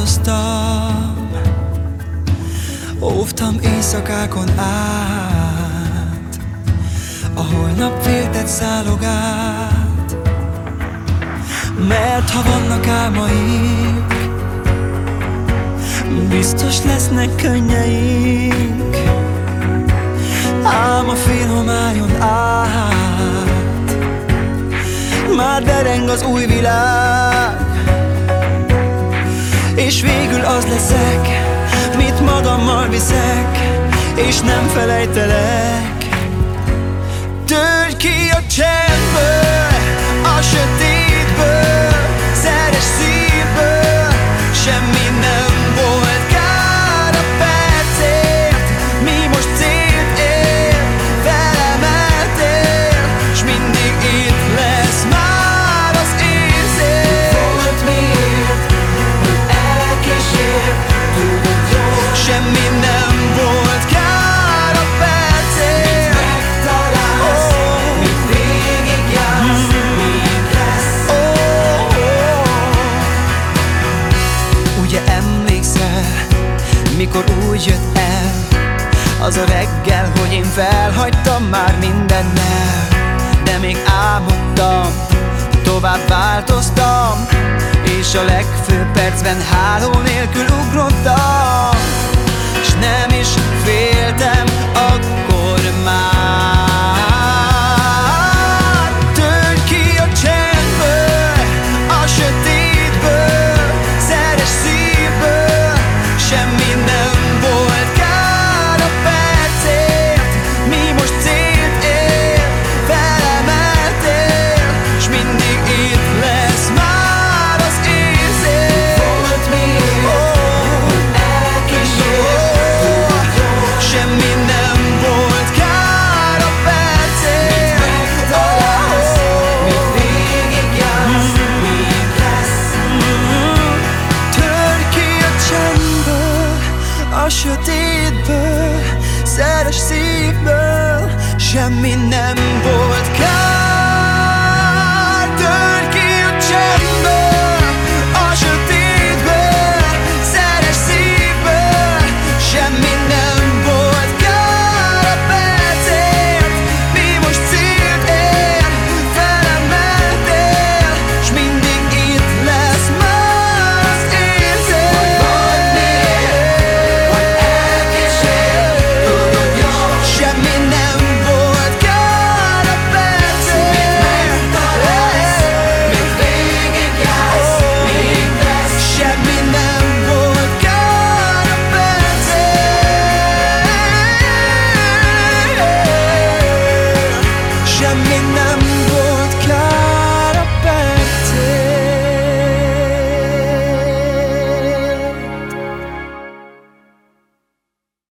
változtam, óvtam éjszakákon át, a holnap féltett szálogát. Mert ha vannak álmaink, biztos lesznek könnyeink. Ám a félhomályon át már dereng az új világ, és végül az leszek, mit magammal viszek, és nem felejtelek. Törj ki a csendből, a sötétből, szeres szívből, semmi nem volt kár a percért. Mi most célt ér, felemeltél, s mindig itt lesz már az érzés. Volt miért, hogy elkísért, tudod jól, semmi nem volt kár a percért. Mit megtalálsz, mit végigjársz, mit lesz. Ugye emlékszel, mikor úgy jött el az a reggel, hogy én felhagytam már mindennel, de még álmodtam, tovább változtam, és a legfőbb percben háló nélkül ugrottam, s nem is féltem akkor már. Törj ki a csendből, a sötétből, szeres szívből, semmi nem volt kár a percért. Mi most célt ér, felemeltél, s mindig itt lesz már az érzés. Volt miért, hogy elkísért, semmi nem volt kár a percért. Mit megtalálsz, mit végigjársz, mit lesz. Törj ki a csendből, a sötétből, szeres szívből, semmi nem volt